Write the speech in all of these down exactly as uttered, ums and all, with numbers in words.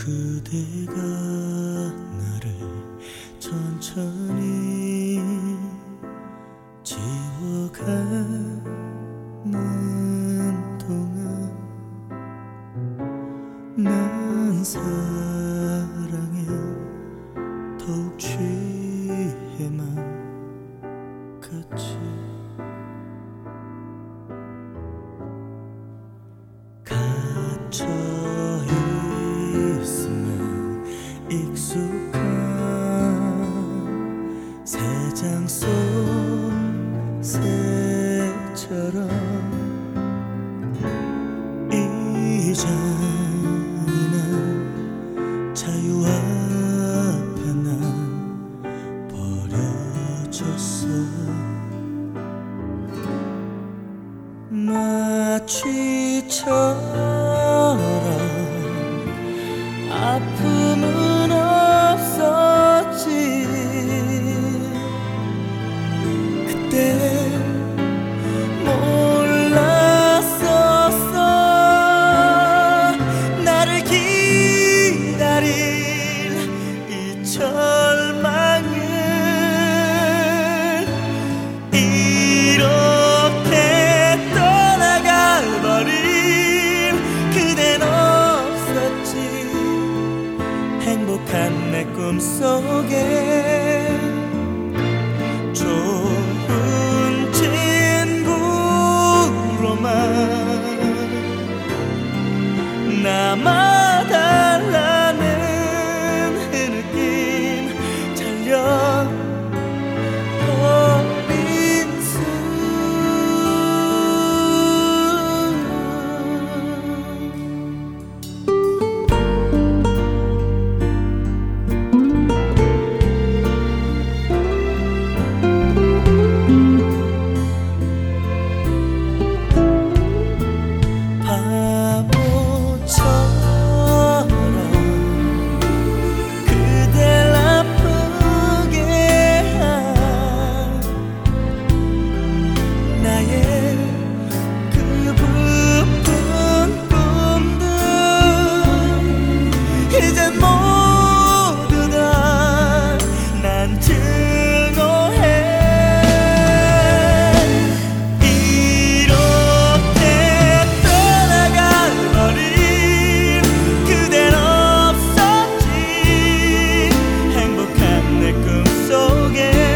그대가 나를 천천히 지워가는 동안 난 사랑에 더욱 취해만 갔지. 갇혀 있으면 익숙한 새장 속 새처럼 이 잔인한 자유 앞에 난 버려졌어. 마취처럼 아픔은 없었지. 그때 몰랐었어. 나를 기다릴 이 절망을 이렇게 떠나가버린 그댄 없었지. 행복한 내 꿈속에 좋은 친구로만 남아달라는 그 느낌 잘려버린 순. 이젠 모두 다 난 증오해. 이렇게 떠나가버린 그댄 없었지. 행복한 내 꿈속에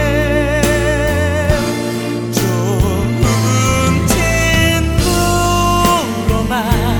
좋은 친구로만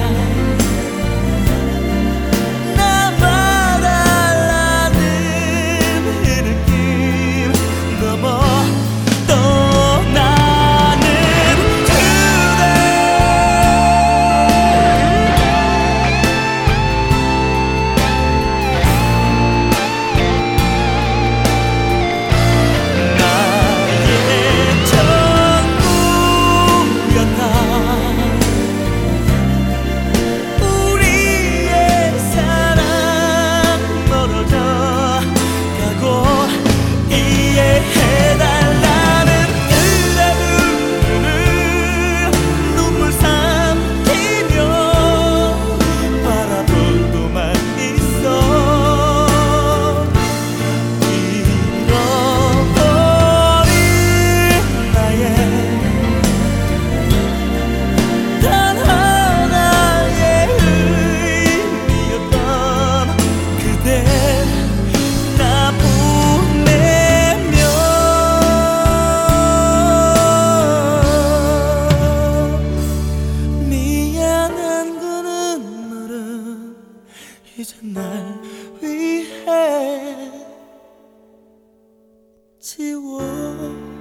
이제 날 위해 지워